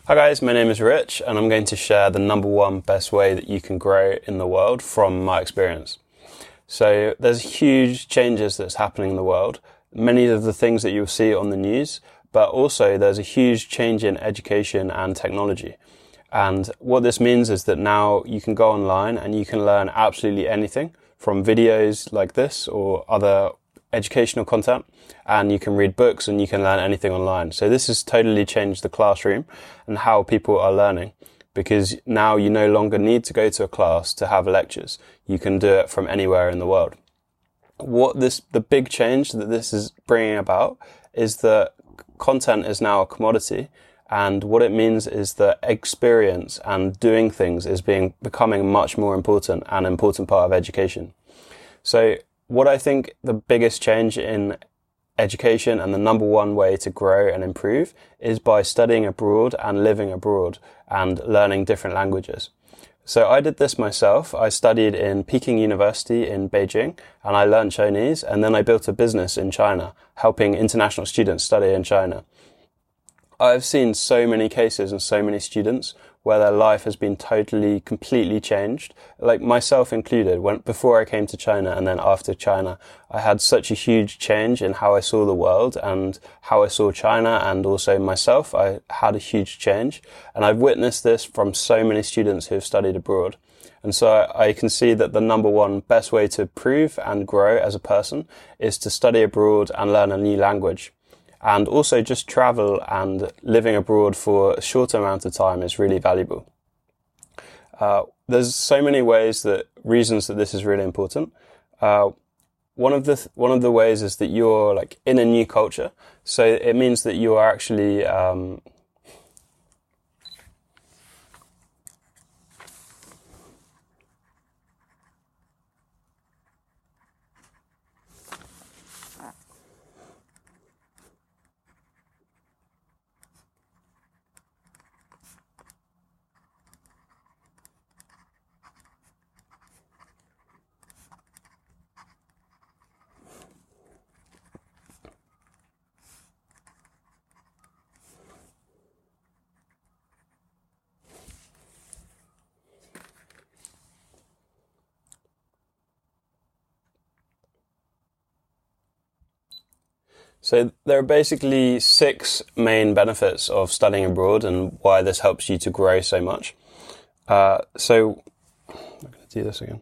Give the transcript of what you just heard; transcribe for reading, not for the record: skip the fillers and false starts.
Hi guys, my name is Rich and I'm going to share the number one best way that you can grow in the world from my experience. So there's huge changes that's happening in the world, many of the things that you'll see on the news, but also there's a huge change in education and technology. And what this means is that now you can go online and you can learn absolutely anything from videos like this or other educational content, and you can read books and you can learn anything online. So this has totally changed the classroom and how people are learning, because now you no longer need to go to a class to have lectures. You can do it from anywhere in the world. The big change that this is bringing about is that content is now a commodity, and what it means is that experience and doing things is becoming much more important, and an important part of education. So what I think the biggest change in education and the number one way to grow and improve is by studying abroad and living abroad and learning different languages. So I did this myself. I studied in Peking University in Beijing and I learned Chinese, and then I built a business in China, helping international students study in China. I've seen so many cases and so many students where their life has been completely changed, like myself included. Before I came to China and then after China, I had such a huge change in how I saw the world and how I saw China, and also myself. I had a huge change, and I've witnessed this from so many students who have studied abroad. And so I can see that the number one best way to improve and grow as a person is to study abroad and learn a new language. And also just travel, and living abroad for a short amount of time is really valuable. There's so many reasons that this is really important. One of the ways is that you're like in a new culture. So it means that you are actually, So there are basically 6 main benefits of studying abroad and why this helps you to grow so much. So I'm going to do this again.